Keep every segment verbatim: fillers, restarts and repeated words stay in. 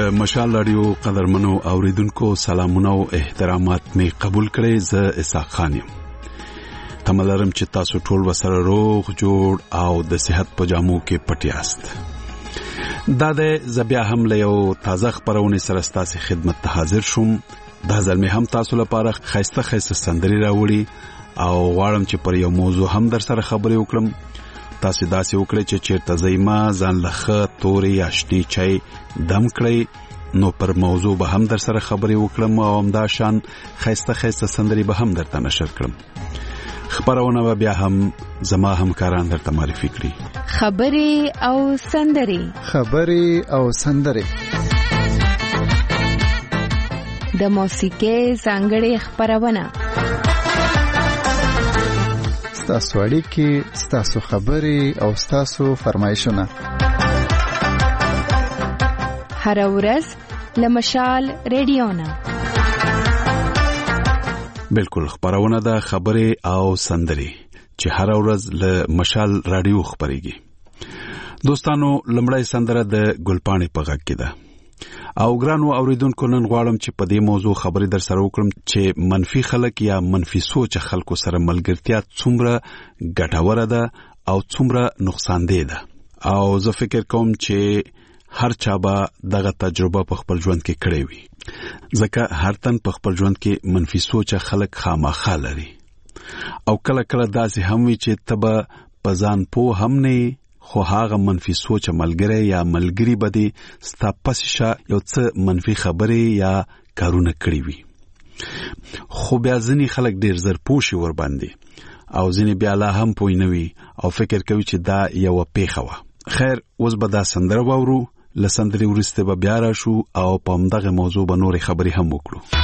د مشال رادیو قدرمنو اوریدونکو سلامونه او احترامات می قبول کړئ. زه اسحاق خان یم. تملرم چې تاسو ټول وسره روغ جوړ او د صحت په جامو کې پټ یاست. دا د زبیا هم له یو تازه خبرونه سره ستاسو خدمت ته حاضر شوم. دا ځل می هم تاسو لپاره خیسته خیسته سندري راوړي او غواړم چې پر یو موضوع هم در سره خبرې وکړم. تاسو داسې وکړئ چې چیرته زېما ځان لخه توري آشتي چای دم کړئ نو پر موضوع به هم در سره خبرې وکړم او همدا شان خیسته خیسته سندري به هم درته نشر کړم. خبرونه به بیا هم زما همکاران درته معرفي کړي. خبرې او سندري خبرې او سندري د موسیقۍ ځانګړې خبرونه ستاسو اړیکې، ستاسو خبرې او ستاسو فرمایشونه هر ورځ له مشال رادیو نه. بالکل خبرونه د خبرې او سندري چې هر ورځ له مشال رادیو خبريږي. دوستانو لمړی سندره د ګلپاڼې په غږ کې ده او ګرانو اوریدونکو نن غواړم چې په دې موضوع خبرې در سره وکړم چې منفي خلک یا منفي سوچ خلکو سره ملګرتیا څومره ګټوره ده او څومره نقصان دی ده. او زه فکر کوم چې هر چا به دغه تجربه په خپل ژوند کې کړې وي ځکه هر تن په خپل ژوند کې منفي سوچ خلک خامخا لري او کله کله داسې هم وي چې تبه په ځان پوه هم نه خو هغه منفي سوچ ملګری یا ملګری بده ستا پسشه یو څه منفي خبرې یا کارونه کړی وي. خو بیا ځینې خلک ډیر زر پوښي ور باندې او ځینې بیا لا هم پوه نه وي او فکر کوي چې دا یو پیښه وه. خیر اوس به دا سندره واورو، له سندرې وروسته به بیا راشو او په همدغه موضوع به نورې خبرې هم وکړو.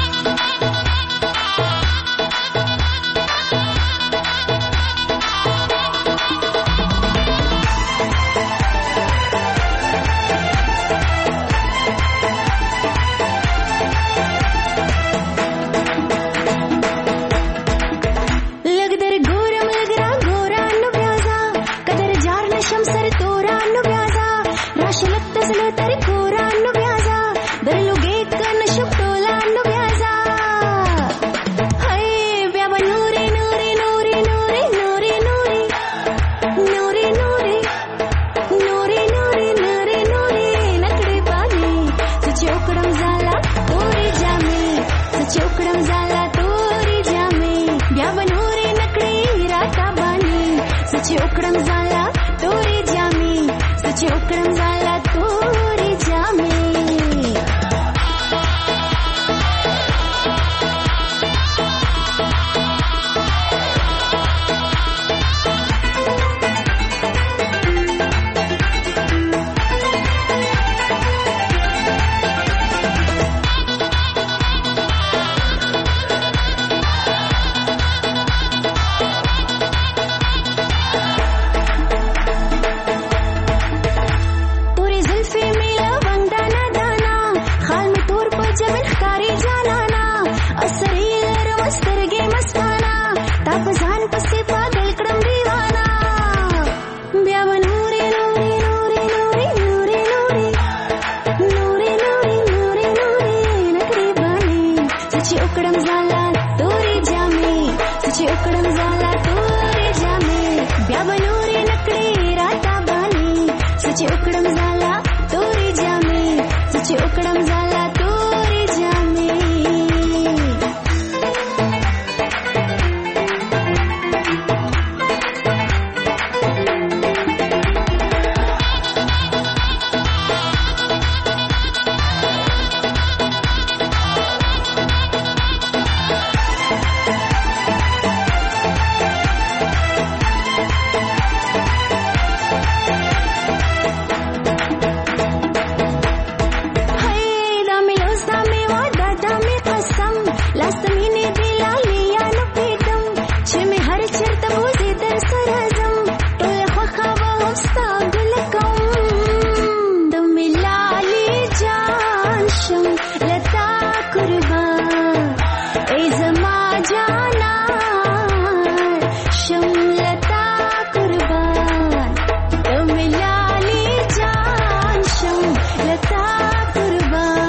Kurban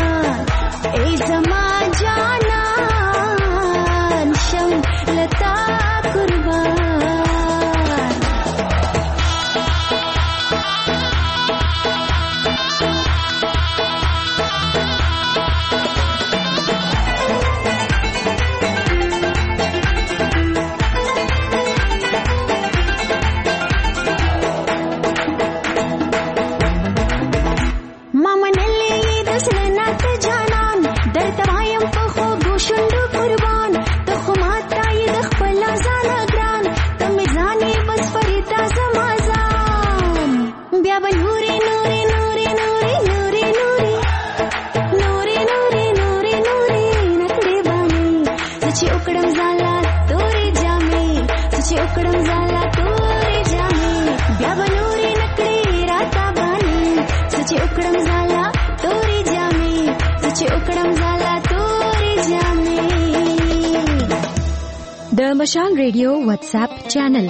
उकडम झाला तोरी जामी सचे उकडम झाला तोरी जामी ब्या बनोरी नकड़ी राता बानी सचे उकडम झाला तोरी जामी सचे उकडम झाला तोरी जामी د مشال ریډیو واتس اپ چینل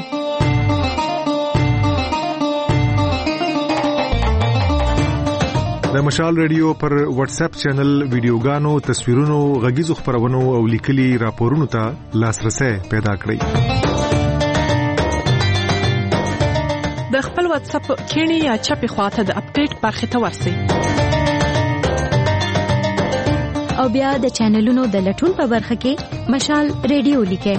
د مشال ریډیو پر واتس اپ چینل ویډیوګانو تصویرونو غږیزو خبرونو او لیکلي راپورونو ته لاسرسي پیدا کړئ د خپل واتس اپ کینی یا چپی خواته د اپډیټ برخه ته ورسئ او بیا د چینلونو د لټون په برخه کې مشال ریډیو لیکئ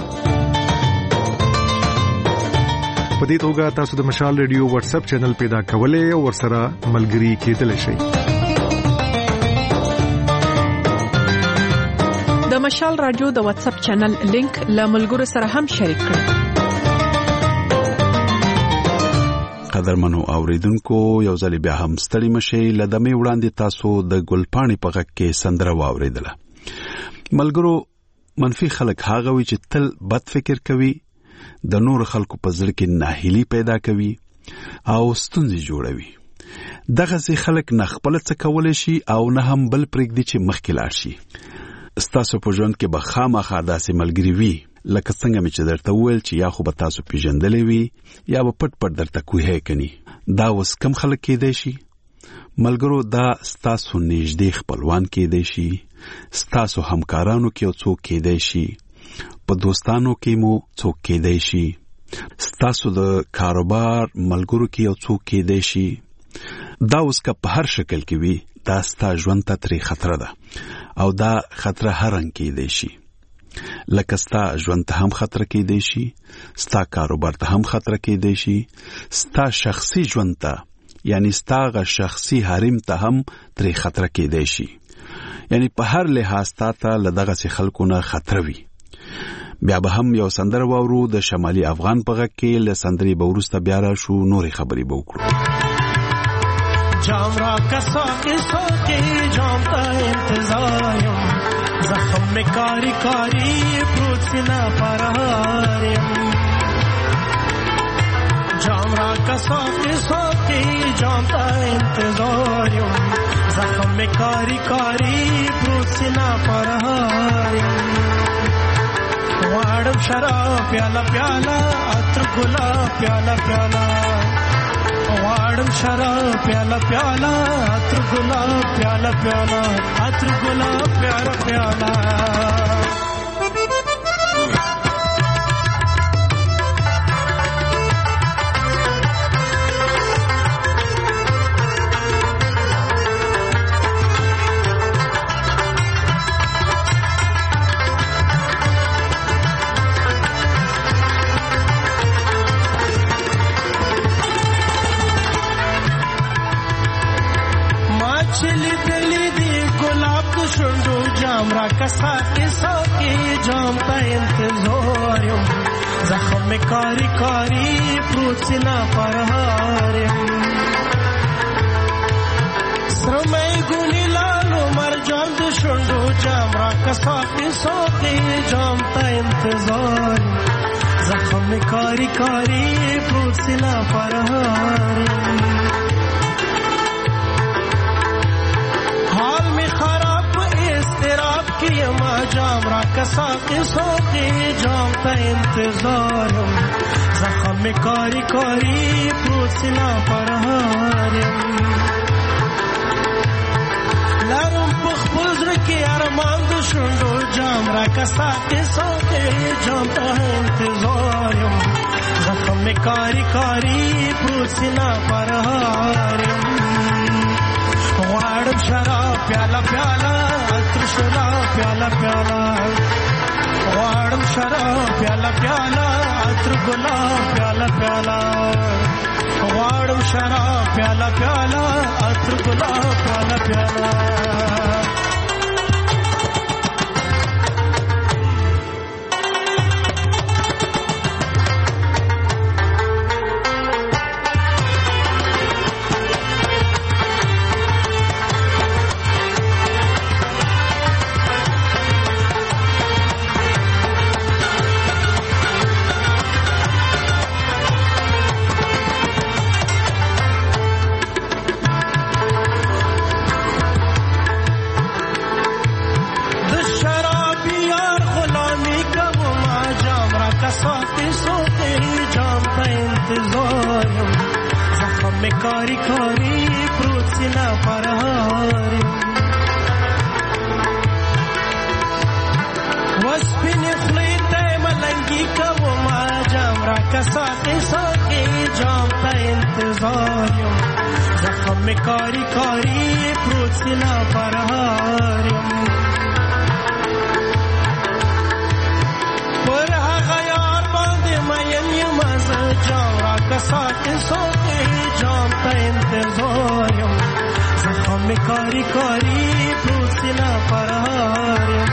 په دې توګه تاسو د مشال ریډیو واتس اپ چینل پیدا کولای او ورسره ملګري کېدلی شئ د مشال رادیو د واتس اپ چینل لینک له ملګرو سره هم شریک کړئ قدرمنو اوریدونکو یو ځل بیا هم ستړي مشي لدمه وړاندې تاسو د ګلپاڼې په غږ کې سندره واوریدله ملګرو منفي خلک هغه وي چې تل بد فکر کوي د نور خلکو په ځل کې ناهیلي پیدا کوي او ستونزې جوړوي دغه ځي خلک نه خپل څه کولای شي او نه هم بل پرېږدي چې مخکې لاړ شي ستاسو په ژوند کې به خامخا داسې ملګري وي لکه څنګه مې چې درته وویل چې یا خو به تاسو پیژندلې وي یا به پټ پټ درته کوهی کني دا اوس کم خلک کېدای شي ملګرو دا ستاسو نږدې خپلوان کېدای شي ستاسو همکارانو کې یو څوک کېدای شي په دوستانو کې مو څوک کېدای شي ستاسو د کاروبار ملګرو کې یو څوک کېدای شي دا اوس که په هر شکل کې وي دا ستا ژوند ته ترې خطر ده او دا خطر هر رنګ کېدای شي لکه ستا ژوند ته هم خطر کېدای شي ستا کاروبار ته هم خطر کېدای شي ستا شخصي ژوند ته یعنی ستا غ شخصي حریم ته هم ترې خطر کېدای شي یعنی په هر لحاظ تا ته لدغه سي خلکو نه خطر وي بیا به هم یو سندره واورو د شمالي افغان په غږ کې له سندري به وروسته بیا راشو نورې خبرې به وکړو جام را کسا کسا کے جام تا انتظاریم زخم میں کاری کاری پروت سنا پرہاریم جام را کسا کسا کے جام تا انتظاریم زخم میں کاری کاری پروت سنا پرہاریم واڑم شراب پیالا پیالا عطر گلاب پیالا پیالا واڑم شراب پیالا پیالا عطر گلاب پیالا پیالا عطر گلاب پیالا پیالا جام را کسا کسا کے جام تا انتظاریم زخم میں کاری کاری پروت سنا پرہاریم سرمائی گونی لالو مرجان دو شنڈو جام را کسا کسا کے جام تا انتظاریم زخم میں کاری کاری پروت سنا پرہاریم حال میں خراب کی ما جام را کسا کسا کے جام تا انتظارم زخم میں کاری کاری پروت سنا پرہارم لارم پخ بزر کی ارمان دو شنڈو جام را کسا کسا کے جام تا انتظارم زخم میں کاری کاری پروت سنا پرہارم واڑم شراب پیالا پیالا عطر شراب پیالا پیالا واڑم شراب پیالا پیالا عطر گلاب پیالا پیالا واڑم شراب پیالا پیالا عطر گلاب پیالا پیالا راکا ساتي ساتي جام ته انتظار یم زخم می کاری کاری پروت سینا پرهار یم وسپینې خولې ته ملنګي کومه جام راکا ساتي ساتي جام ته انتظار یم زخم می کاری کاری پروت سینا پرهار یم پر هغه یار باندې مین یم زه جام راکا ساتي ساتي جام ته انتظار یم زخم می کاری کاری پروت سینا پرهار یم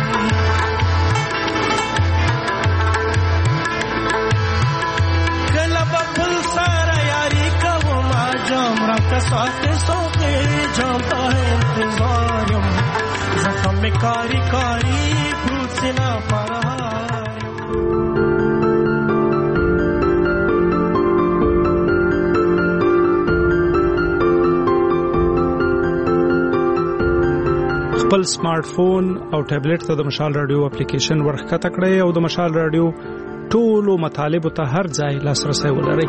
جام راکا ساتي ساتي جام ته انتظار یم زخم می کاری کاری پروت سینا پرهار خپل سمارټ فون او ټابلیټ ته د مشال رادیو اپلیکیشن ورخکته کړئ او د مشال رادیو ټولو مطالبه ته هر ځای لاسرسي ولرئ.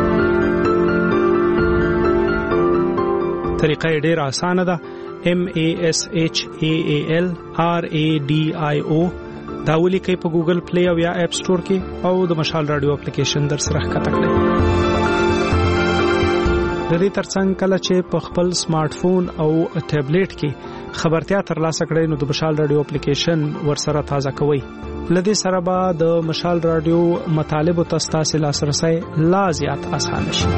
طریقه ډېر اسانه ده. M A S H A A L R A D I O دا ولیکئ په ګوګل پلی او یا اپ سٹور کې او د مشال رادیو اپلیکیشن در سره ښکته کړئ. د دې ترڅنګ کله چې په خپل سمارټ فون او ټابلیټ کې خبرتیا ترلاسه کړئ نو د مشال رادیو اپلیکیشن ورسره تازه کوئ. لدې سره به د مشال رادیو مطالب او تاسو لاسرسي لا زیات اسانه شي.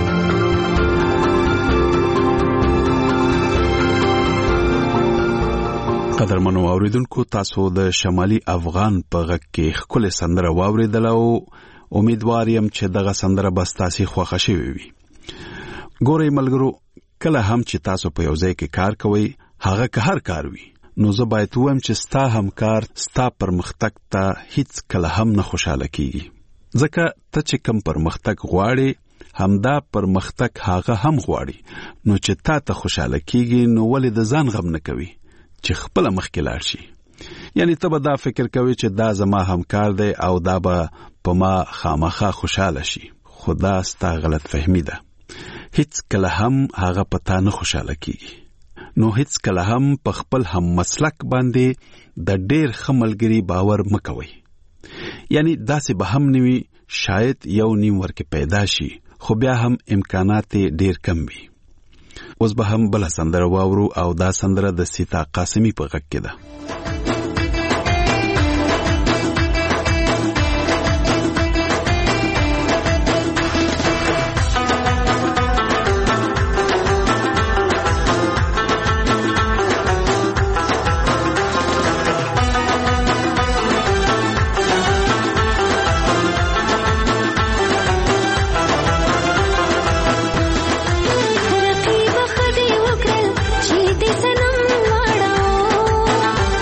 قدرمنو اوریدونکو تاسو د شمالي افغان په غږ کې خپل سندره واوریدل او امیدوار یم چې دغه سندره به تاسو خوښ شي وي. ګورئ ملګرو کله هم چې تاسو په یو ځای کې کار کوئ هغه که هر کار وي نو زه باید وایم چې ستا همکار ستا پرمختګ ته هیڅ کله هم نه خوشاله کیږي ځکه ته چې کم پرمختګ غواړې همدا پرمختګ هغه هم غواړي نو چې تا ته خوشاله کیږي نو ولې د ځان غم نه کوي چې خپل مخکې لاړ شي. یعنی ته به دا فکر کوي چې دا زما همکار دی او دا به په ما خامخا خوشاله شي. خدا ستا غلط فهمی ده. هیڅ کله هم هغه پتا نه خوشاله کیږي. نو هیڅ کله هم په خپل هم مسلک باندې د ډېر خملګری باور مکوي. یعنی داسې به هم نوي شاید یو نیم ورکه پیدا شي خو بیا هم امکانات ډېر کم وي. اوس به هم بل سندره واورو او دا سندره د سیتا قاسمی په غږ کې ده. رقیب خدای وکړل چې دې سنم واړو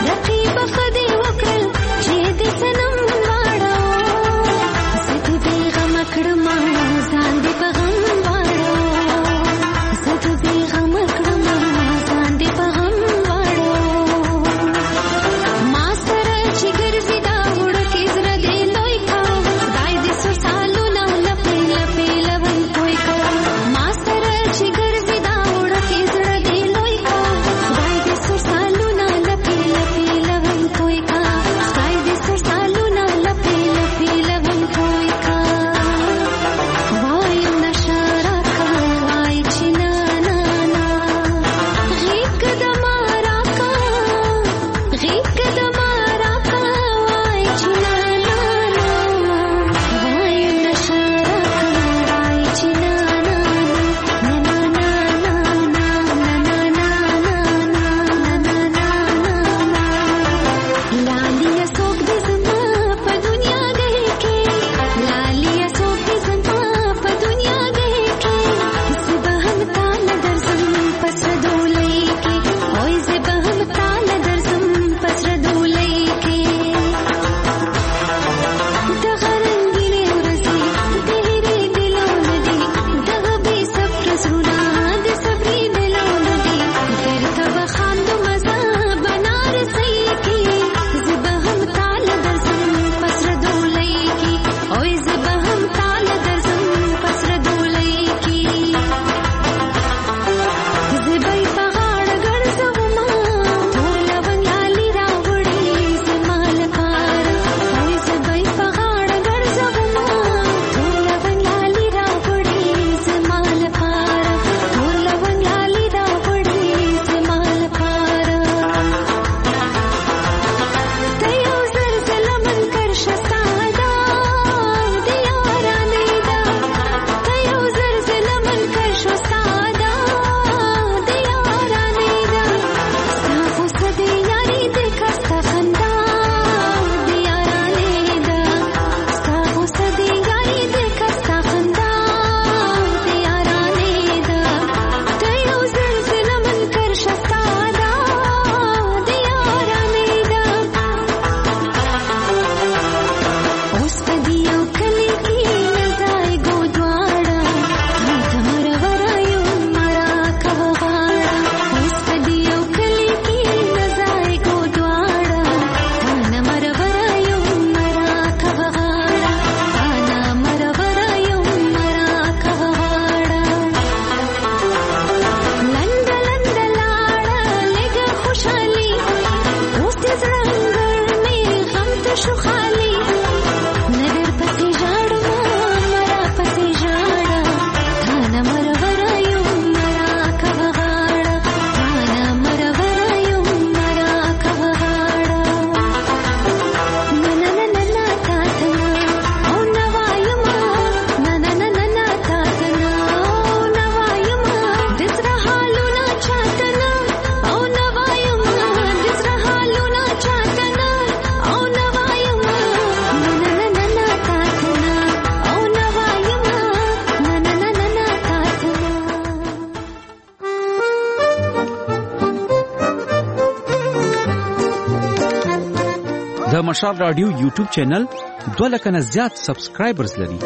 مشال رادیو یوټیوب چینل دوه لک نه زیات سبسکرایبرز لري.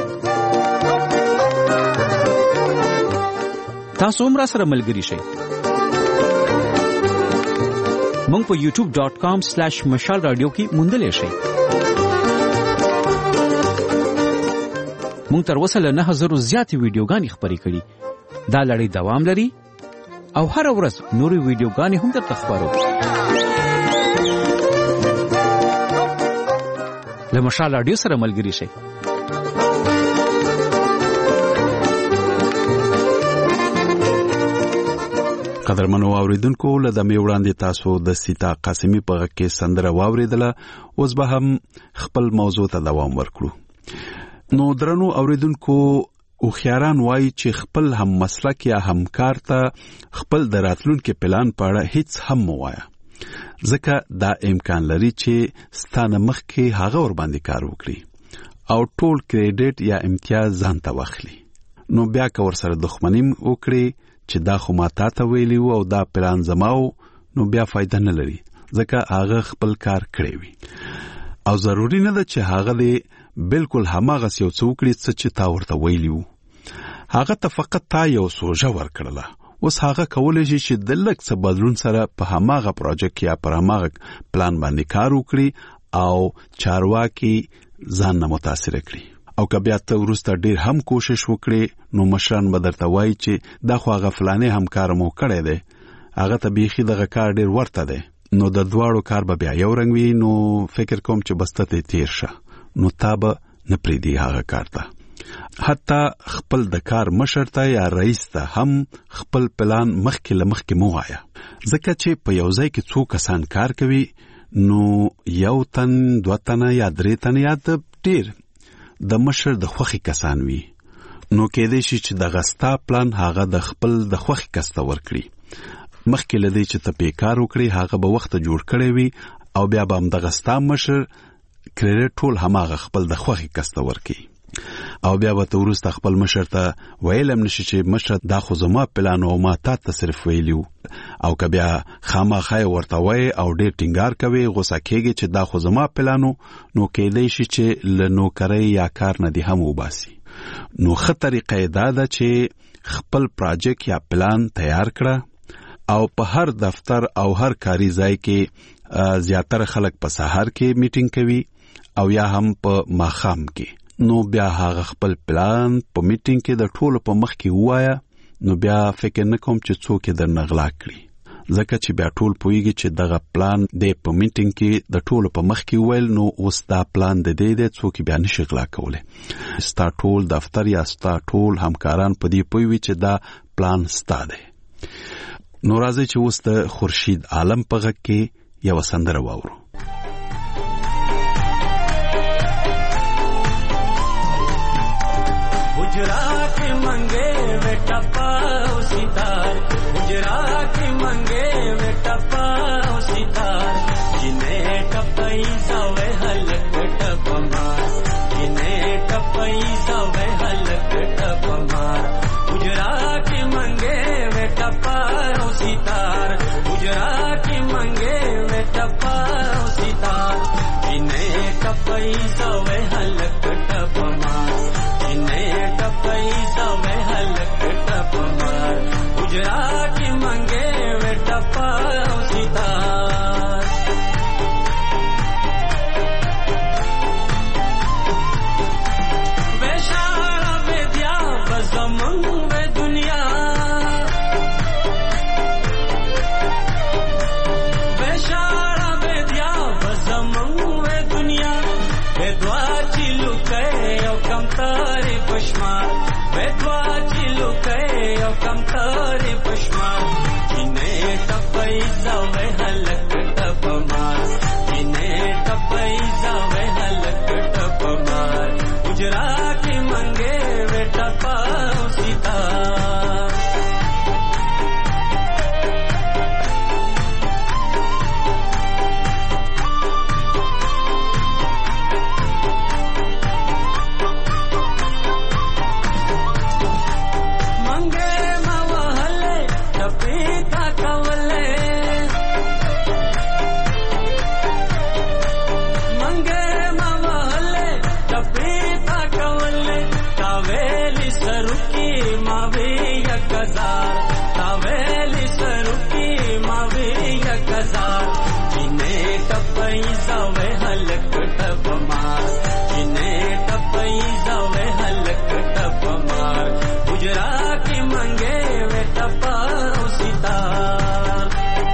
تاسو هم را سره ملګري شئ. مونږ په یوټیوب ډاٹ کام سلیش مشال رادیو کې موندلی شئ. مونږ تر اوسه له نه هزارو زیاتې ویډیوګانې خپرې کړي. دا لړۍ دوام لري او هر ورځ نورې ویډیوګانې هم درته خپرو. له مشال رادیو سره ملګري شئ. قدرمنو اوریدونکو له دمه وړاندې تاسو د سیتا قاسمی په غږ کې سندره واوریدله. اوس به هم خپل موضوع ته دوام ورکړو. نو درنو اوریدونکو او خیاران وایي چې خپل هم مسلک یا همکار ته خپل د راتلونکي پلان په اړه هیڅ هم مه وایه، ځکه دا امکان لري چې ستانه مخکې هغه ور باندې کار وکړي او ټول کریډټ یا امتیاز ځان ته واخلي. نو بیا که ورسره دښمني وکړي چې دا خو ما تا ته ویلی و او دا پلان زماو، نو بیا فایده نه لري، ځکه هغه خپل کار کړی وي او ضروري نه ده چې هغه دې بالکل هماغه یو څه وکړي چې تا ورته ویلی و. هغه ته فقط تا یو سوژه ورکړله. اوس هغه کولی شي چې د لږ څه بدلون سره په هماغه پروژیکټ یا پر هماغه پلان باندې کار وکړي او چارواکي ځان نه متاثر کړي. او که بیا ته وروسته ډیر هم کوشش وکړي نو مشران به درته وایي چې دا خو هغه فلانې همکار مو کړی دی، هغه ته بیخي دغه کار ډیر ورته دی، نو د دواړو کار به بیا یو رنګ وي. نو فکر کوم چې بس ته تیر شه، نو تا به نه پرېږدي هغه کار ته. حتی خپل د کار مشر ته یا رئیس ته هم خپل پلان مخکې له مخکې مه وایه، ځکه چې په یو ځای کې څو کسان کار کوي نو یو تن دوه تنه یا درې تنه یا ډیر د مشر د خوخي کسان وي، نو کېدای شي چې دغه ستا پلان هغه د خپل د خوخي کس ته ورکړي. مخکې له دې چې ته پې کار وکړي هغه به وخت جوړ کړی وي او بیا به همدغه ستا مشر کریډټ ټول هماغه خپل د خوخي کس ته ورکړي او بیا به ته وروسته خپل مشر ته ویلم نشي چې مشر دا خو زما پلان او ما تا ته صرف ویلیو. او که بیا خامخا ورته وایي او ډېر ټینګار کوي، غوسه کېږي چې دا خو زما پلانو، نو کېدای شي چې له نوکرۍ یا کار نه دې هم وباسي. نو ښه طریقه یې دا ده چې خپل پراجیکټ یا پلان تیار کړه او په هر دفتر او هر کاري ځای کې زیاتره خلک په سهار کې میټینګ کوي او یا هم په ماښام کې. نو بیا هغه خپل پلان په میټینګ کې د ټولو په مخ کې وایا، نو بیا فکر نه کوم چې څوک یې درنه غلا کړي، ځکه چې بیا ټول پوهیږي چې دغه پلان د په میټینګ کې د ټولو په مخ کې ویل، نو اوس دا پلان د دې د څوک بیا نشي غلا کولی. ستا ټول دفتر یا ستا ټول همکاران په دې پوهیږي چې دا پلان ستا دی. نو راځي چې اوس د خورشید عالم په غږ کې یو سندره واورو. गुजरा के मंगे वे टपाओ सितार, गुजरा के मंगे वे टपाओ सितार, जिन्हें टपई सवे हलक टपमार, जिन्हें टपई सवे हलक टपमार. गुजरा के मंगे वे टपाओ सितार, गुजरा के मंगे वे टपाओ सितार, जिन्हें टपई सवे हलक टपमार, जिन्हें पैसा में हलक टपमार. गुजरा की मंगे वे टपा सितार. बेशारा बेदिया बजमंग वे दुनिया, बेशारा बेदिया बजमंग वे दुनिया, बेदवा चिलु के कम तारे पश्मार, बेदवा चिलु के कम तारे पश्मार. जिन्हें टपई जावे हलक टपमार, जिन्हें टपई जावे हलक टपमार. गुजरा के मंगे वे टपा सितार. मंगे سرکی ماوی یک هزار تاویلی سرکی ماوی یک هزار جنه ټپای زاوی هلک ټپ مار جنه ټپای زاوی هلک ټپ مار گجرا کی منگے وے ټپا او ستار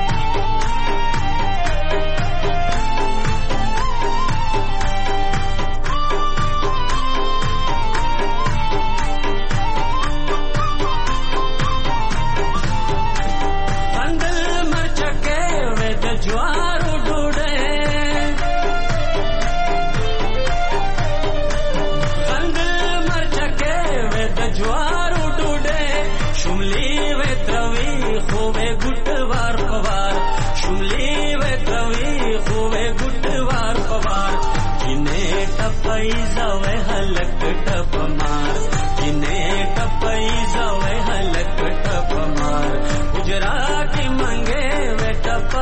جوارو ډوډۍ غند مرچکه وې د جوارو ډوډۍ شملې وې تروي خو وې ګټ وار پوار شملې وې تروي خو وې ګټ وار پوار کینه ټپای زاوې هلک ټپ مار کینه ټپای زاوې هلک ټپ مار گجرا کی منګه وې ټپا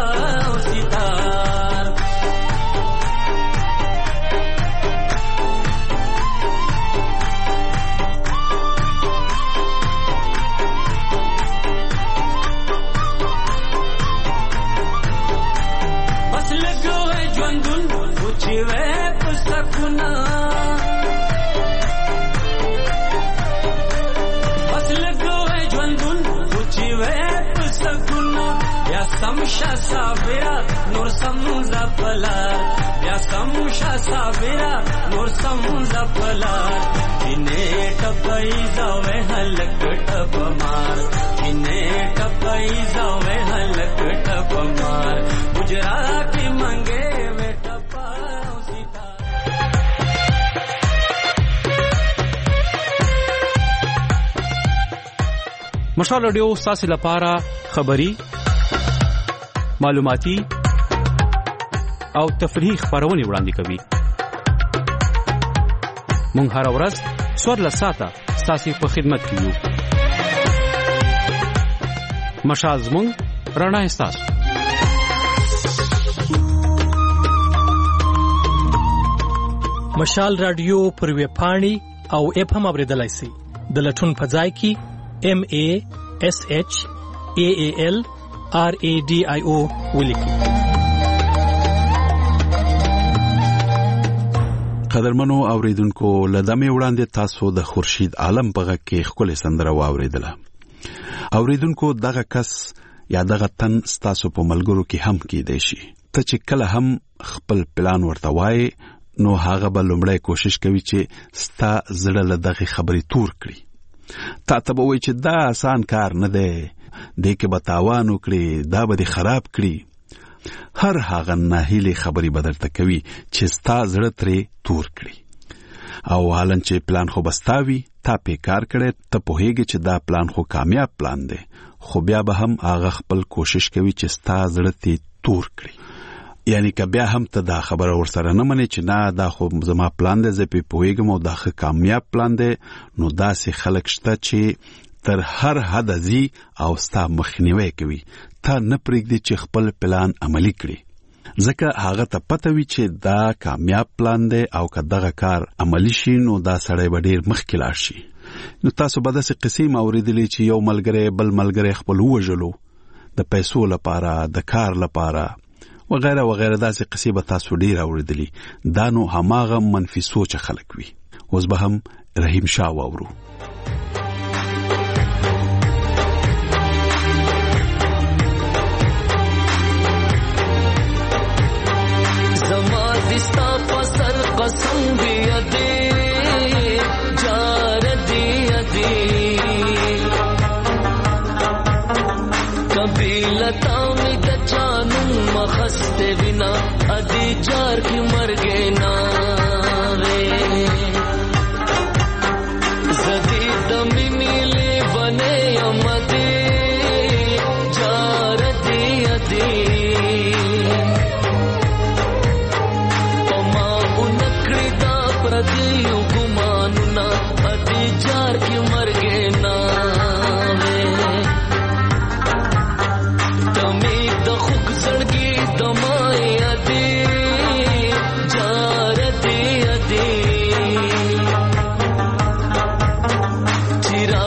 سمشا صابرا نور سمزا پلا بیا سمشا صابرا نور سمزا پلا کینه ټپای زاوې هلک ټپ مار کینه ټپای زاوې هلک ټپ مار گجرا کی منګه وې ټپا سیتا مشال رادیو ساسي لپاره خبري معلوماتي او تفریحي خبرونه وړاندې کوي. مونږ هر ورځ څوارلس ساعته ستاسو په خدمت کې یو. مشال زموږ رڼا ستاسو. مشال رادیو پر ویب پاڼې او اپ هم اوریدلای شئ. د لټون په ځای کې M A S H A A L R A D I O ولیکئ. قدرمنو اوریدونکو لدمه وړاندې تاسو د خورشید عالم په غږ کې خپل سندره واوریدله. اوریدونکو دغه کس یا دغه تن تاسو په ملګرو کې هم کېدای شي. ته چې کله هم خپل پلان ورته وای نو هغه به لومړی کوشش کوي چې ستا زړه له دغه خبرې تور کړي. تا ته به وایي چې دا آسان کار نه دی، دې کې به تاوان وکړي، دا به دې خراب کړي. هر هغه ناهیلې خبرې به درته کوي چې ستا زړه ترې تور کړي. او حالن چې پلان خو بستا وي، تا پې کار کړی، ته پوهېږې چې دا پلان خو کامیاب پلان دی، خو بیا به هم هغه خپل کوشش کوي چې ستا زړه ترې تور کړي. یعنی که بیا هم ته دا خبره ورسره نه منې چې نه دا خو زما پلان دی، زه پې پوهېږم او دا ښه کامیاب پلان دی، نو داسې خلک شته چې تر هر حده ځي او ستا مخنیوی کوي. ته نه پرېږدي چې خپل پلان عملي کړي، ځکه هغه ته پته وي چې دا کامیاب پلان دی او که دغه کار عملي شي نو دا سړی به ډېر مخکې لاړ شي. نو تاسو به داسې قصې م اورېدلې چې یو ملګری بل ملګری خپل ووژلو د پیسو لپاره، د کار لپاره وغیره وغیره. داسې قصې به تاسو ډېر اورېدلې. دا نو هماغه منفي سوچه خلک وي. اوس به هم رحیم شاه واورو. دستا پسر قسم دیا دے جار دیا دے کبھی لتا میں دچانوں مخستے بنا ادی جار کی مر گے نا رے زدی دمی نیلے بنے امدے جار دیا دے دیو گمانونا ادی جار کی مر گے نامے تمی دخوک زڑگی دمائے ادی جار دی ادی چرا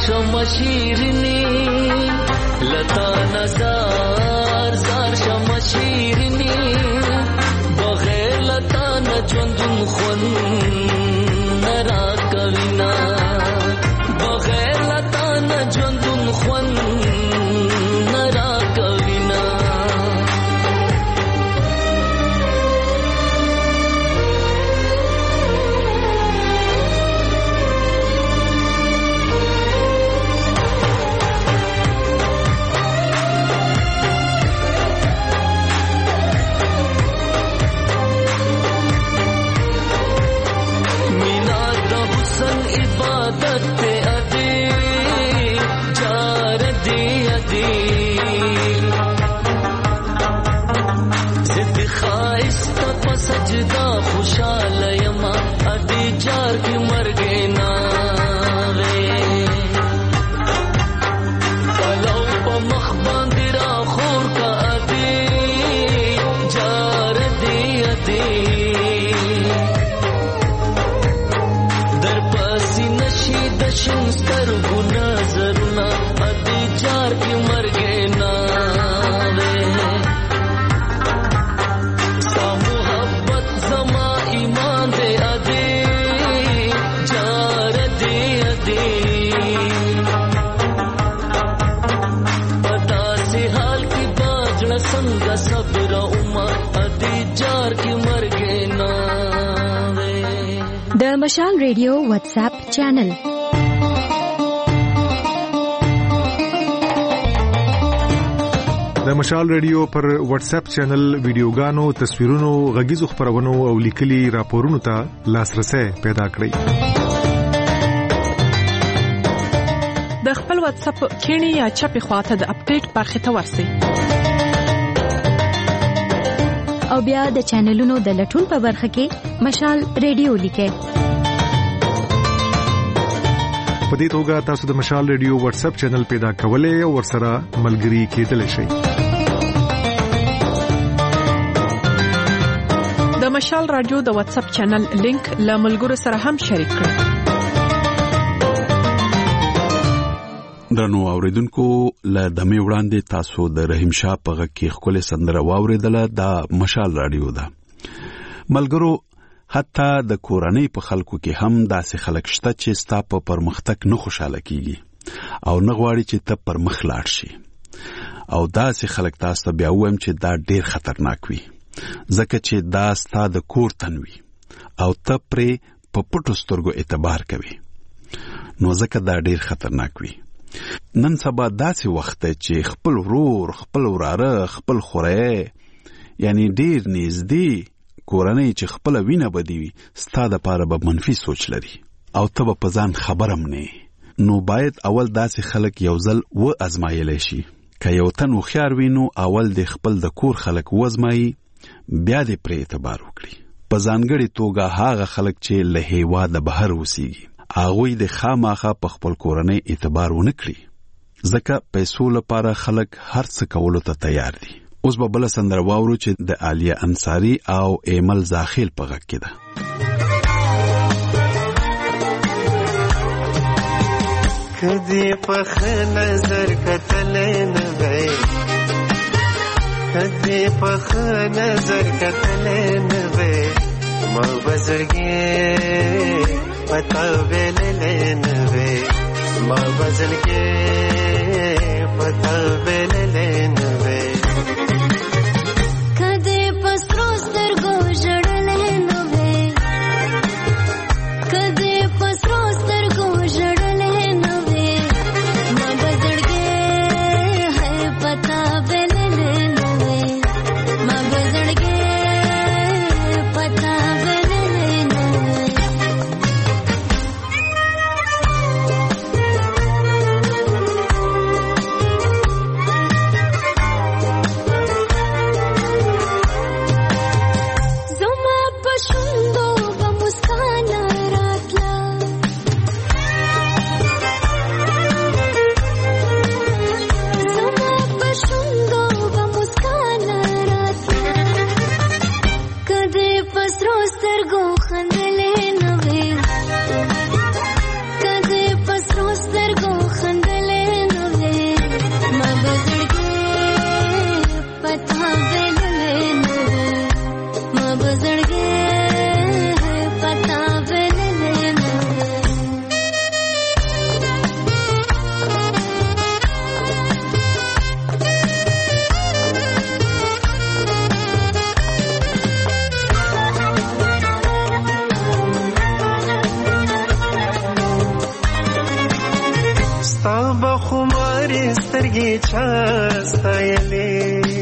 شم شیرینی لتا نزار زار شم شیرینی بغیر لتا نه ژوندون خوند نه راکوینا بغیر لتا نه ژوندون خوند نه راکوینا सजदा खुशाल यमा अदी जार की मर गए ना वे पलौ प मख बांदिरा खोर का अदी जार दी अदी दर पासी नशी दशन स्तर गुना जरुना अदी जार की मर गए ना सब्र उमा अदी जार की मर गए ना द Mashaal radio WhatsApp channel د مشال ریډیو پر واتس اپ چینل ویډیوګانو تصویرونو غږیزو خبرونو او لیکلي راپورونو ته لاسرسي پیدا کړئ د خپل واتس اپ کینی یا چپی خواته د اپډیټ برخه ته ورسئ او بیا د چینلونو د لټون په برخه کې مشال ریډیو لیکئ په دې توګه تاسو د مشال ریډیو واتس اپ چینل پیدا کولای او ورسره ملګري کېدلی شئ د مشال رادیو د واتس اپ چینل لینک له ملګرو سره هم شریک کړئ درنو اوریدونکو له دمه وړاندې تاسو د رحیم شاه په غږ کې خپل سندره واوریدله د مشال رادیو ده ملګرو حتی د کورنۍ په خلکو کې هم داسې خلک شته چې ستا په پرمختګ نه خوشاله کیږي او نه غواړي چې ته پرمخ لاړ شي او داسې خلک تاسو ته بیا وایم چې دا ډیر خطرناک وي ځکه چې دا ستا د کور تنوي او ته پرې په پټو سترګو اعتبار کوي نو ځکه دا ډیر خطرناک وي نن سبا داسې وخت چې خپل ورور خپل وراره خپل خورای یعنی ډیر نږدې کورنۍ چې خپل وینه بدی وي ستا د پاره به منفي سوچ لري او ته به پزان خبرم نه نو باید اول داسې خلک یو ځل و ازمایلی شي که یو تن وخیار وینو اول د خپل د کور خلک و ازمایي بیا دې پرې اعتبار وکړي په ځانګړې توګه هغه خلک چې له هیواده بهر اوسېږي هغوی د خامخا په خپل کورنۍ اعتبار ونه کړي ځکه پیسو لپاره خلک هر څه کولو ته تیار دي اوس به بل سندره واورو چې د عالیه انصاری او ایمل زاخیل په غږ کې ده کدی په نظر کتل نه وای کدی په نظر کتل نه وای ما بزرګي پتا ویل نه وای ما بزرګي پتا ویل نه وای کدی پسرو سترګو جړل نه وای کدی پسرو سترګو جړل نه وای ما بزرګي ہے پتا ویل نه وای ما بزرګي پتا ویل نه وای سترګې چا ستایلې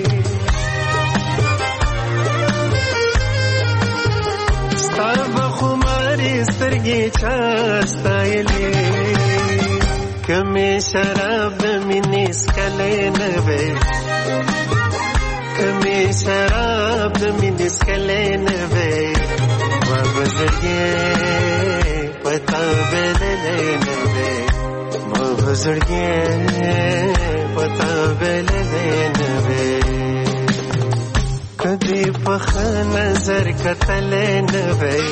ستا به خمارې سترګې چا ستایلې کمې شراب د مینې څکلی نه وی کمې شراب د مینې څکلی نه وی ما به زړګی په تا بللی نه وی ما به زړګی په تا بللی نه وی کدی په ښه نظر کتلی نه وی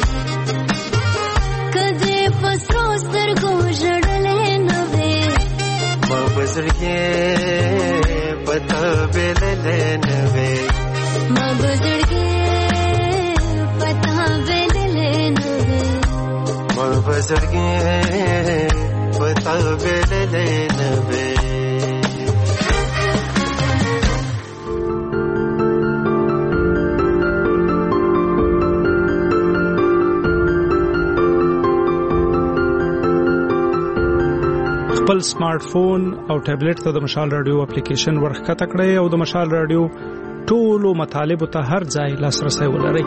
کدی په سرو سترګو ژړلی نه وی ما به زړګی په تا بللی نه وی ما به زړګی په تا بللی نه وی ما به زړګی په تا بللی نه وی خپل سمارټ فون او ټابلیټ ته د مشال رادیو اپلیکیشن ورخکته کړئ او د مشال رادیو ټولو مطالب ته هر ځای لاسرسي ولرئ.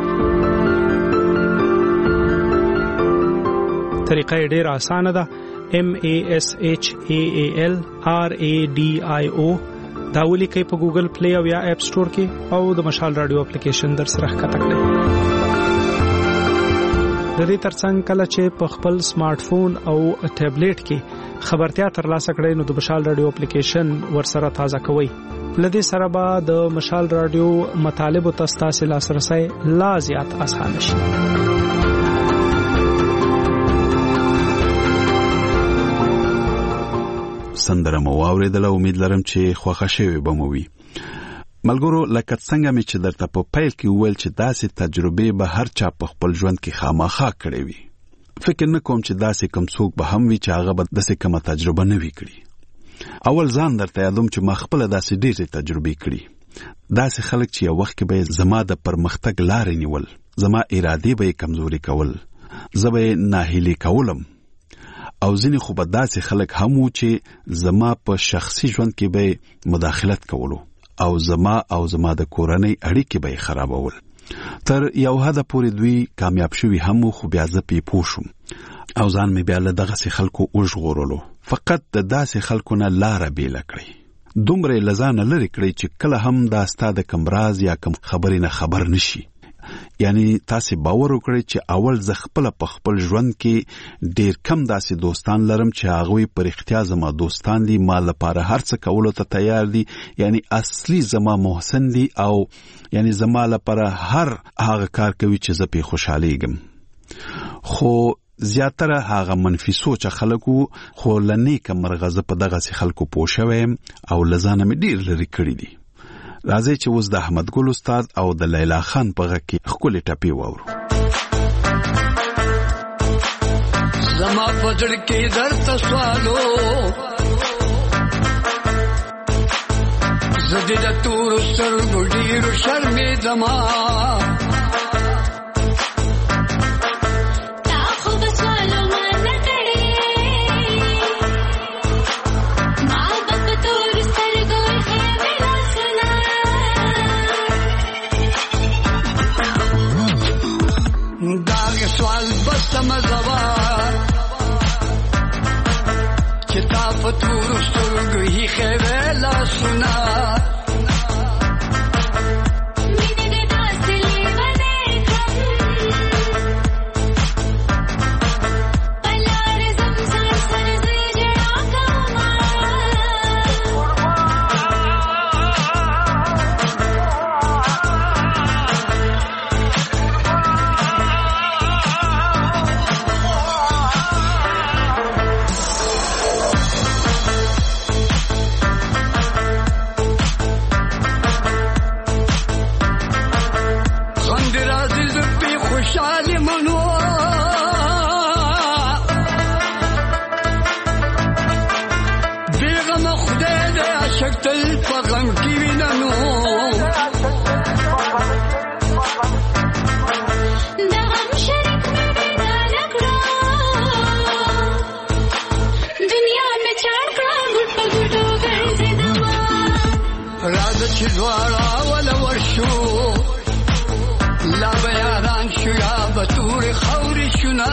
طریقه ډیره اسانه ده. M A S H A A L R A D I O دا ولیکئ په ګوګل پلی او یا اپ سٹور کې او د مشال رادیو اپلیکیشن در سره ښکته کړئ. د دې ترڅنګ کله چې په خپل سمارټ فون او ټابلیټ کې خبرتیا ترلاسه کړئ نو د مشال رادیو اپلیکیشن ورسره تازه کوئ. لدې سره به د مشال رادیو مطالب او تاسو لاسرسي لا زیات اسانه شي. سندره مو واوریدله. امید لرم چې خوښه شوي به مو وي. ملګرو لکه څنګه مې چې درته په پیل کې وویل چې داسې تجربې به هر چا په خپل ژوند کې خامخا کړې وي. فکر نه کوم چې داسې کم څوک به هم وي چې هغه به داسې کومه تجربه نه وي کړې. اول ځان درته یادوم چې ما خپله داسې ډېرې تجربې کړي. داسې خلک چې یو وخت کې به زما د پرمختګ لارې نیول، زما ارادې به یې کمزوري کول، زه به یې ناهیلي کولم. او ځینې خو به داسې خلک هم وو چې زما په شخصي ژوند کې به مداخلت کولو او زما او زما د کورنۍ اړیکې به یې خرابول. تر یو حده پورې دوی کامیاب شوي هم وو، خو بیا زه پې پوه شوم او ځان مې بیا له دغسې خلکو وژغورلو. فقط د داسې خلکو نه لاره بیله کړئ. دومره یې له ځانه لرې کړئ چې کله هم دا ستا د کم راز یا کم خبرې نه خبر نشي. یعنی تاسې باور وکړئ چې اول زه خپله په خپل ژوند کې ډېر کم داسې دوستان لرم چې هغوی په رښتیا زما دوستان دي، ما لپاره هر څه کولو ته تیار دي، یعنی اصلي زما محسن دي او یعنی زما لپاره هر هغه کار کوي چې زه پې خوشحالیږم. خو زیاتره هغه منفي سوچه خلکو، خو له نیکه مرغه زه په دغسې خلکو پوه شوی یم او له ځانه مې ډېر لرې کړي دي. راځئ چې اوس د احمد ګل استاد او د لیلا خان په غږ کې ښکلې ټپې واورو. زما په زړه کې درته سوالو زه دې د تورو سترګو ډېرو شرمېدمه مزوار چې تا په تورو سترګو یې ښوی لاسونه مینه دې داسې لیونی کړم په لارې ځم ځان سره زه یې ژړا کومه راځه چې دواړه وله ورشو لا به یاران شو یا به تورې خاورې شونا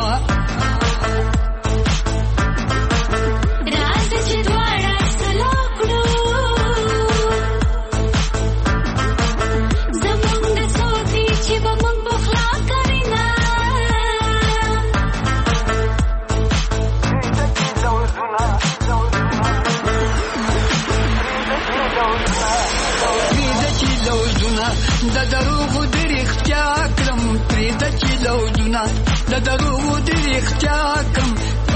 راځه چې دواړه سلا کړو زمونږ د سوچي چې به مونږ بخلا کړینا د دروغو د رښتیا کړم پرېږده چې لوجونه د دروغو د رښتیا کړم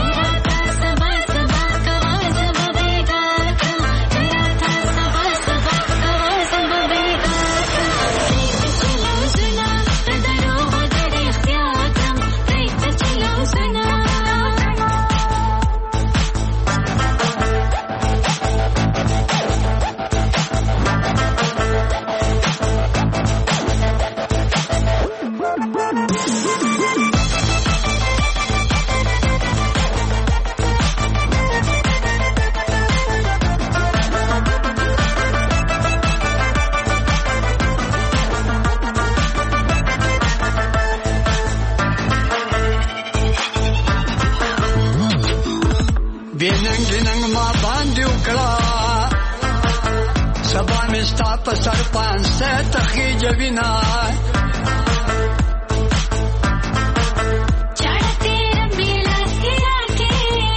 سر پانسه تخی جوینا چاڑتے ربی لاسی آکے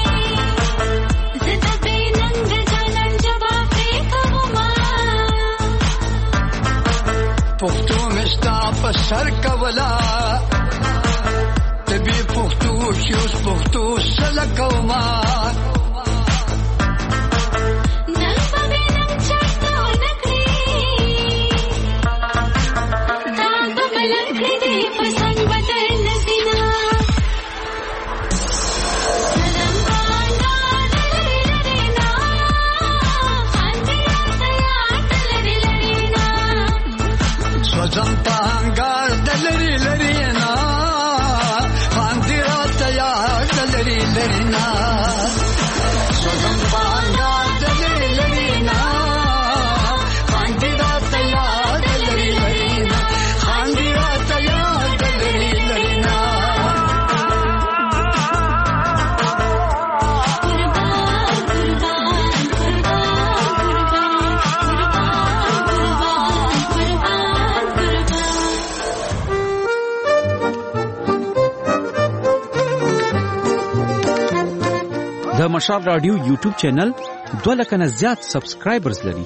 زدہ بے ننگ جانن جواب دے کبما پختو مستا پسر کولا تبی پختو شیوز پختو سلکوما د مشال رادیو یوټیوب چینل دوه لکه نه زیات سبسکرایبرز لري.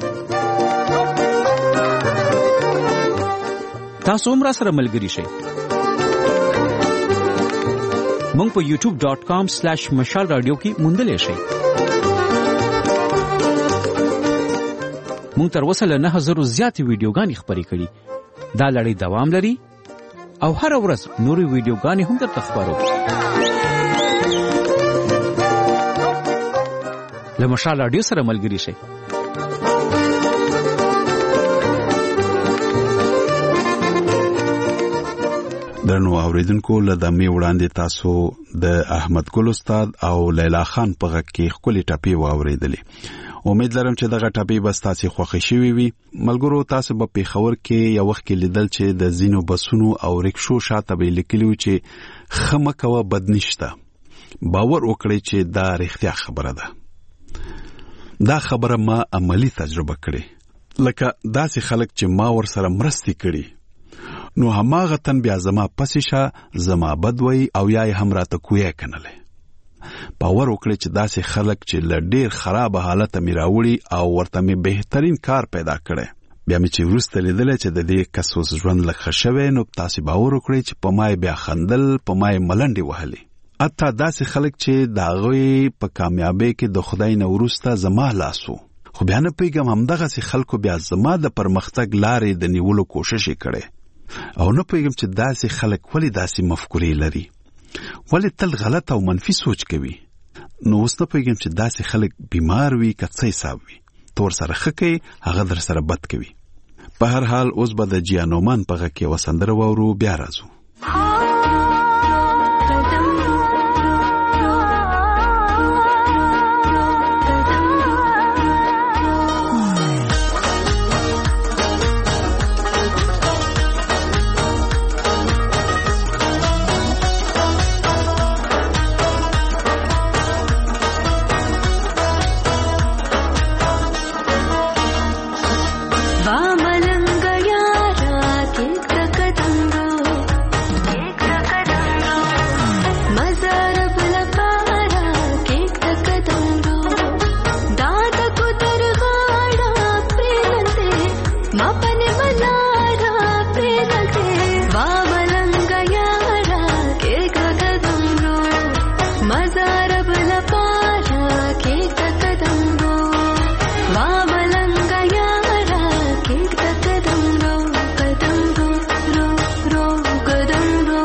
تاسو هم را سره ملګري شئ. مونږ په یوټیوب ډاٹ کام سلیش مشال رادیو کې موندلای شئ. مونږ تر اوسه له نه هزارو زیاتې ویډیوګانې خپرې کړي. دا لړۍ دوام لري او هر ورځ نورې ویډیوګانې هم درته خپرو. له مشال رادیو سره ملګري شئ. درنو اوریدونکو له دمه وړاندې تاسو د احمد ګل استاد او لیلا خان په غږ کې خولي ټاپي واوریدلې. امید لرم چې دغه ټاپي به تاسو خوښ شي وي. ملګرو تاسو په پیښور کې یو وخت کې لیدل چې د زینو بسونو او رکشو شاته به لیکلو چې خمکوه بد نشته. باور وکړئ چې دا رښتیا خبره ده. دا خبره ما عملی تجربه کړې. لکه داسې خلک چې ما ور سره مرستې کړي نو هماغه تن بیا زما پسې شه زما بدوي او یا هم راته کوی کنله. باور وکړئ چې داسې خلک چې ل ډیر خراب حالت می راوړي او ورته می بهترین کار پیدا کړي. بیا می چې ورسته لیدل چې د دې کسوس ژوند لکه شوه نو تاسو باور وکړئ چې په مای بیا خندل په مای ملنډي وهلي. اته داسې خلک چې داغوی په کامیابی کې د خدای نه ورسته زما لاسو. خو بیا نه پیګم همدغه سي خلکو بیا زما د پرمختګ لارې د نیولو کوشش کړي. او نه پیګم چې داسې خلک ولی داسې مفکورې لري. ولی تل غلط او منفي سوچ کوي. نو اوس نه پیګم چې داسې خلک بیمار وي که څه حساب وي. تور سره خکې هغه در سره بد کوي. په هر حال اوس به د جیانومان په غږ کې وسندره وورو بیا راځو. मापने मनारा प्रेम के वामलंग यारा के कदम रो मजा रब लपारा के कदम रो वामलंग यारा के कदम रो कदम रो रो रो कदम रो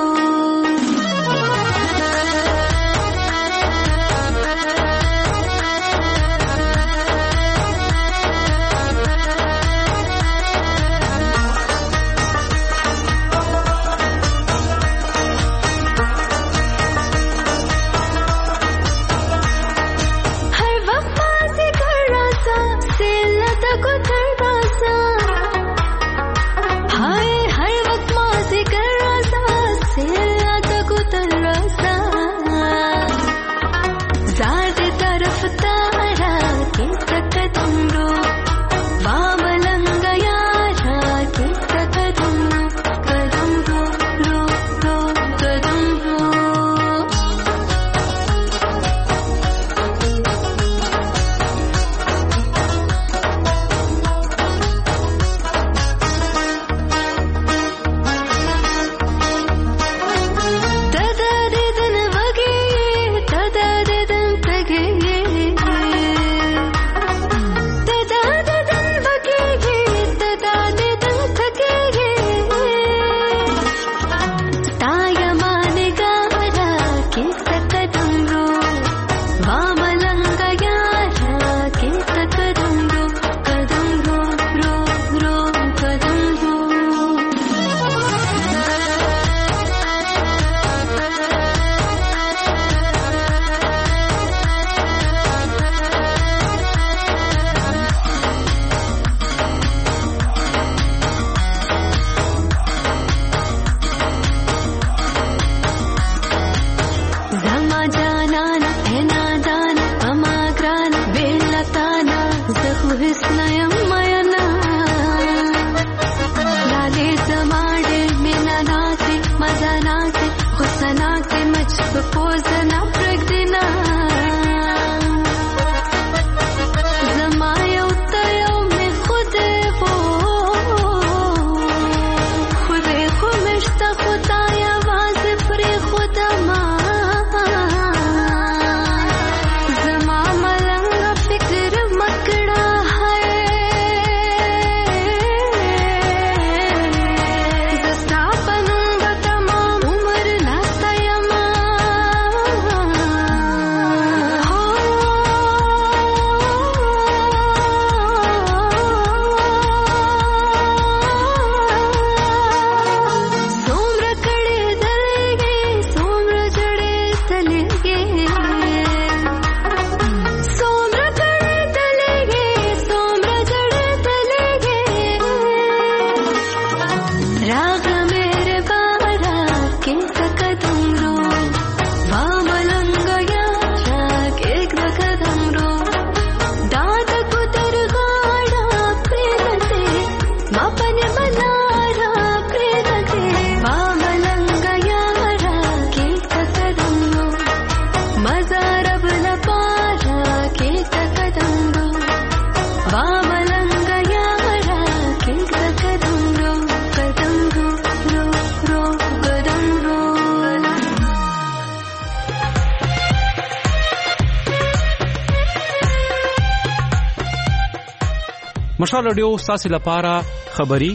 مشال رادیو ستاسو لپاره خبری،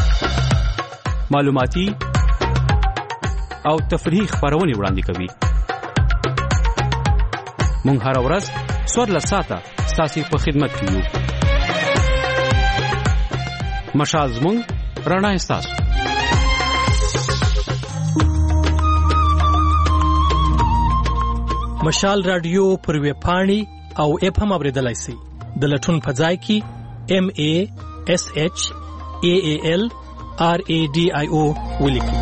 معلوماتي او تفریحي خبرونه وړاندې کوي. مونږ هر ورځ څوارلس ساعته ستاسو په خدمت کې یو. مشال زموږ رڼا ستاسو. مشال رادیو پر ویب پاڼې او اپ هم اوریدلای شئ. د لټون په ځای کې M A S H A A L R A D I O ولیکئ.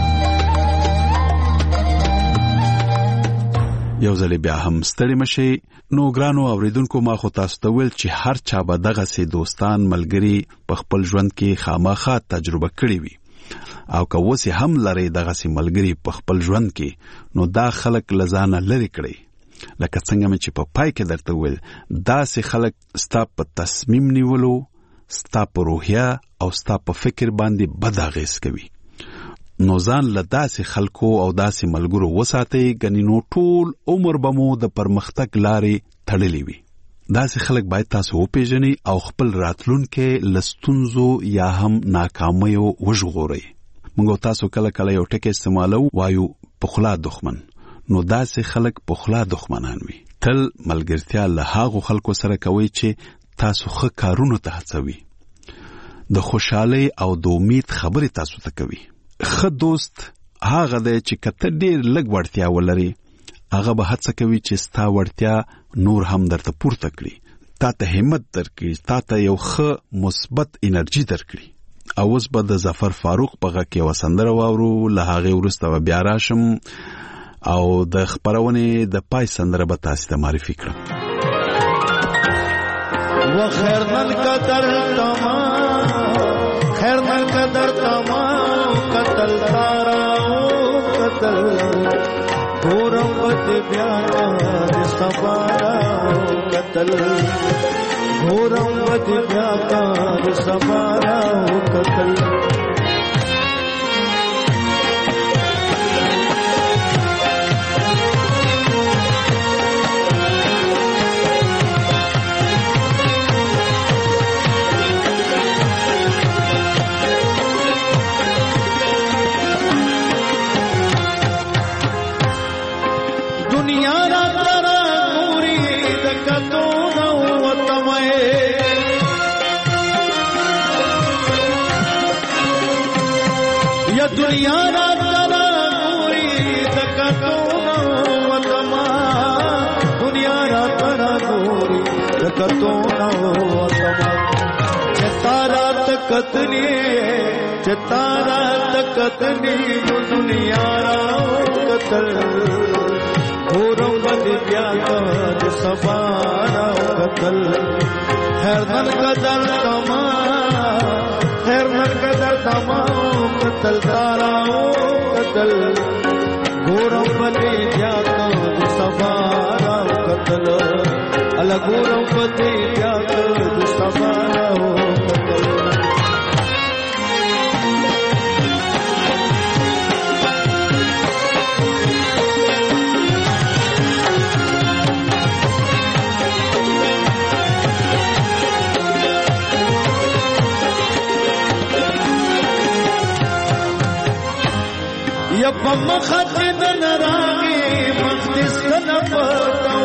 یو ځل بیا هم ستړي مشي. نو ګرانو اوریدونکو، ما خو تاسو ته ویل چې هر چا به دغه سي دوستان ملګري په خپل ژوند کې خامخا تجربه کړې وي، او که وسه هم لري دغه سي ملګري په خپل ژوند کې، نو دا خلک لزانه لري کړی. لکه څنګه مې چې په پای کې درته ویل، دا سي خلک ستا په تصمیم نیولو، ستا په روحیه او ستا په فکر باندې بد اغیز کوي. نو ځان له داسې خلکو او داسې ملګرو وساتئ، ګنې نو ټول عمر به مو د پرمختګ لارې تړلې وي. داسې خلک باید تاسو وپیژنئ او خپل راتلونکی له ستونزو یا هم ناکامیو وژغورئ. موږ تاسو کله کله یو ټکی استعمالو، وایو پخلا دښمن. نو داسې خلک پخلا دښمنان وي. تل ملګرتیا له هغو خلکو سره کوئ چې تاسو ښه کارونو ته هڅوي، د خوشحالۍ او د امید خبرې تاسو ته کوي. ښه دوست هغه دی چې که ته ډېر لږ وړتیا ولري، هغه به هڅه کوي چې ستا وړتیا نور هم درته پورته کړي، تا ته همت درکړي، تا ته یو ښه مثبت انرژي درکړي. او اوس به د ظفر فاروق په غږ کې یوه سندره واورو، له هغې وروسته به بیا راشم او د خپرونې د پای سندره به تاسې ته معرفي کړم. و خیر نل قدر تمام، خیر نل قدر تمام، قتل تارا قتل گورم بد بیان سبارا قتل، گورم بد بیان سبارا قتل. दुनिया रातरा गोरी दकतोना वतमा, दुनिया रातरा गोरी दकतोना वतमा. चतारा तकतनी चतारा तकतनी दुनिया कतल, घोरम बद ब्याग सबारा कतल. खैर नल कदर तमा, खैर नल कदर तमा, कतल ताराओ कतल, घोरम बदे ब्याग सबारा कतल. अल घोरम बदे ब्याग सबारा कतल. مخت دن راغي مخدس نپتاو،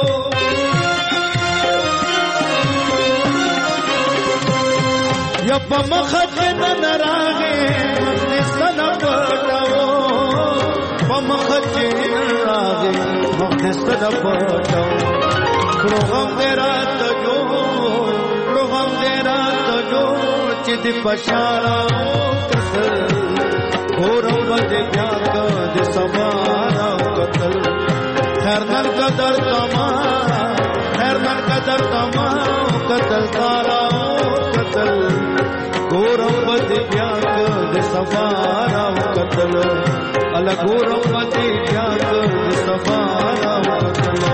یب مخت دن راغي مخدس نپتاو، مخت راغي مخدس نپتاو. پروغم دے رات جو پروغم دے رات جو چد پشارا کسل، घोरम बद ब्याग सबारा कतल. खैर नल कदर तमाम, खैर नल कदर तमाम, कतल तारा कतल. घोरम बद ब्याग सबारा कतल. अल घोरम बद ब्याग सबारा कतल.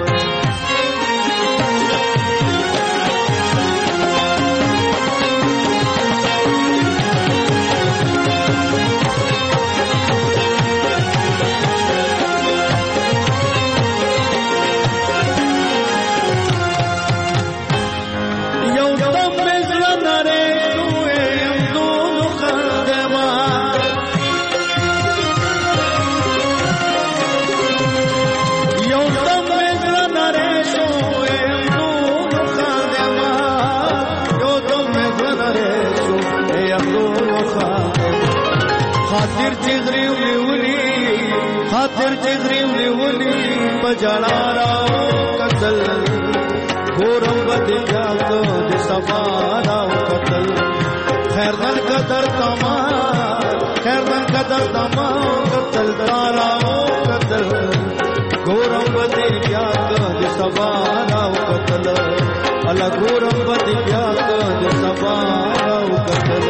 خاطر جغری ولي خاطر جغری ولي بجلارا قتل. घोरम बद ब्याग सबारा कतल. खैर नल कदर तमाम, खैर नल कदर तमाम, कतल तारा कतल. घोरम बद ब्याग सबारा कतल. अल घोरम बद ब्याग सबारा कतल.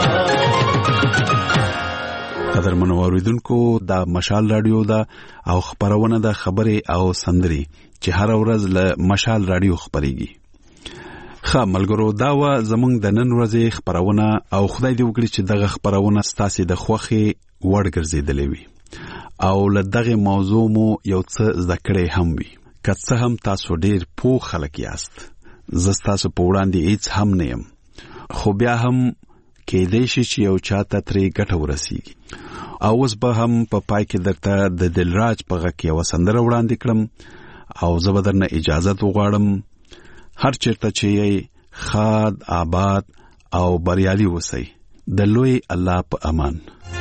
قدرمنو اوریدونکو، دا مشال رادیو دا او خبرونه دا خبره او سندري چې هر ورځ له مشال رادیو خبريږي. خا ملګرو دا و زمونږ د نن ورځې خبرونه او خدای دې وکړي چې دغه خبرونه ستاسو د خوخي وړ ګرځیدلې وي او له دغه موضوع مو یو څه ذکرې هم وي که څه هم تاسو ډیر پوه خلک یاست زه تاسو په وړاندې هیڅ هم نه یم خو بیا هم کېدای شي چې یو چاته ترې ګټه ورسیږي او اوس به هم په پا پای کې درته د دلراج په غږ کې یوه سندره وړاندې کړم او زه به درنه اجازت وغواړم هر چېرته چې یې خاد آباد او بریالي اوسئ د لوی الله په امان